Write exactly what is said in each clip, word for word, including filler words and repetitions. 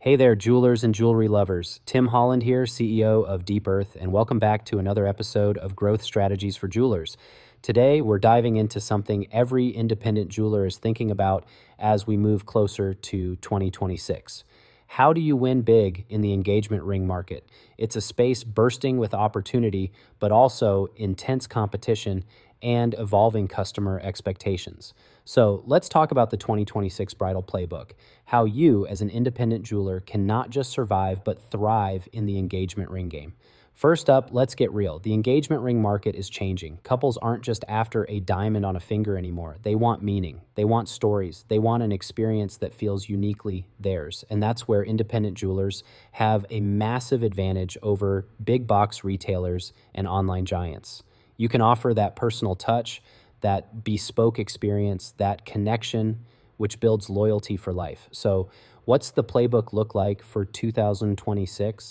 Hey there, jewelers and jewelry lovers. Tim Holland here, C E O of Deep Earth, and welcome back to another episode of Growth Strategies for Jewelers. Today, we're diving into something every independent jeweler is thinking about as we move closer to twenty twenty-six. How do you win big in the engagement ring market? It's a space bursting with opportunity, but also intense competition and evolving customer expectations. So let's talk about the twenty twenty-six Bridal Playbook, how you as an independent jeweler can not just survive, but thrive in the engagement ring game. First up, let's get real. The engagement ring market is changing. Couples aren't just after a diamond on a finger anymore. They want meaning. They want stories. They want an experience that feels uniquely theirs. And that's where independent jewelers have a massive advantage over big box retailers and online giants. You can offer that personal touch, that bespoke experience, that connection, which builds loyalty for life. So what's the playbook look like for two thousand twenty-six?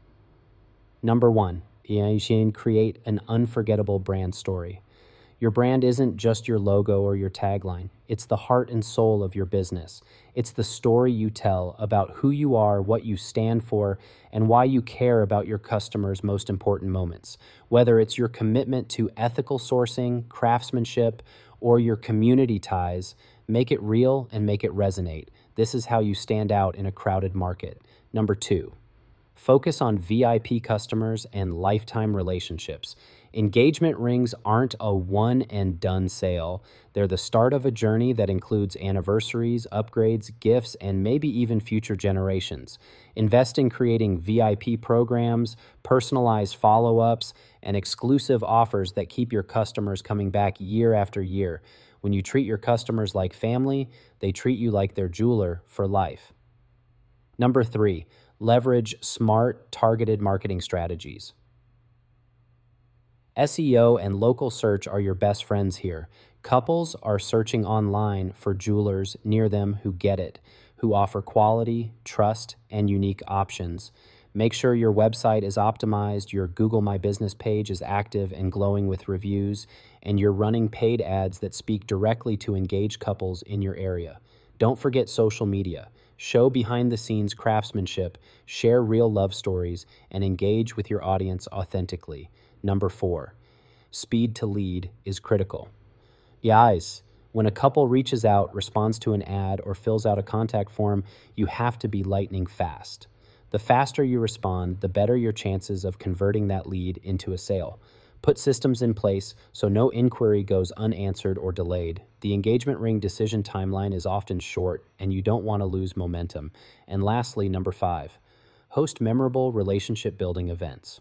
Number one, you know, you should create an unforgettable brand story. Your brand isn't just your logo or your tagline. It's the heart and soul of your business. It's the story you tell about who you are, what you stand for, and why you care about your customers' most important moments. Whether it's your commitment to ethical sourcing, craftsmanship, or your community ties, make it real and make it resonate. This is how you stand out in a crowded market. Number two, focus on V I P customers and lifetime relationships. Engagement rings aren't a one and done sale. They're the start of a journey that includes anniversaries, upgrades, gifts, and maybe even future generations. Invest in creating V I P programs, personalized follow-ups, and exclusive offers that keep your customers coming back year after year. When you treat your customers like family, they treat you like their jeweler for life. Number three, leverage smart, targeted marketing strategies. S E O and local search are your best friends here. Couples are searching online for jewelers near them who get it, who offer quality, trust, and unique options. Make sure your website is optimized, your Google My Business page is active and glowing with reviews, and you're running paid ads that speak directly to engaged couples in your area. Don't forget social media. Show behind-the-scenes craftsmanship, share real love stories, and engage with your audience authentically. Number four, speed to lead is critical. Guys, when a couple reaches out, responds to an ad, or fills out a contact form, you have to be lightning fast. The faster you respond, the better your chances of converting that lead into a sale. Put systems in place so no inquiry goes unanswered or delayed. The engagement ring decision timeline is often short, and you don't want to lose momentum. And lastly, number five, host memorable relationship-building events.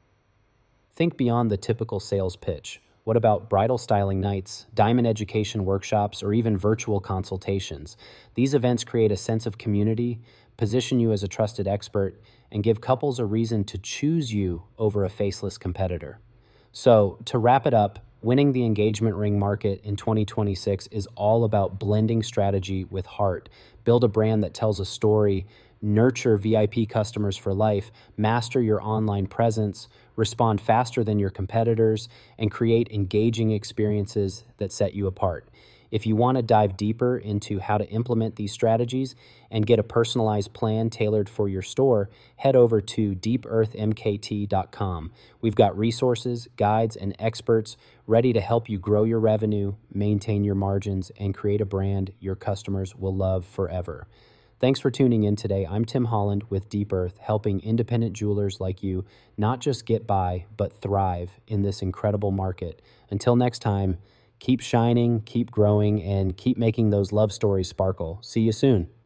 Think beyond the typical sales pitch. What about bridal styling nights, diamond education workshops, or even virtual consultations? These events create a sense of community, position you as a trusted expert, and give couples a reason to choose you over a faceless competitor. So, to wrap it up, winning the engagement ring market in twenty twenty-six is all about blending strategy with heart. Build a brand that tells a story, nurture V I P customers for life, master your online presence, respond faster than your competitors, and create engaging experiences that set you apart. If you want to dive deeper into how to implement these strategies and get a personalized plan tailored for your store, head over to deep earth m k t dot com. We've got resources, guides, and experts ready to help you grow your revenue, maintain your margins, and create a brand your customers will love forever. Thanks for tuning in today. I'm Tim Holland with Deep Earth, helping independent jewelers like you not just get by, but thrive in this incredible market. Until next time, keep shining, keep growing, and keep making those love stories sparkle. See you soon.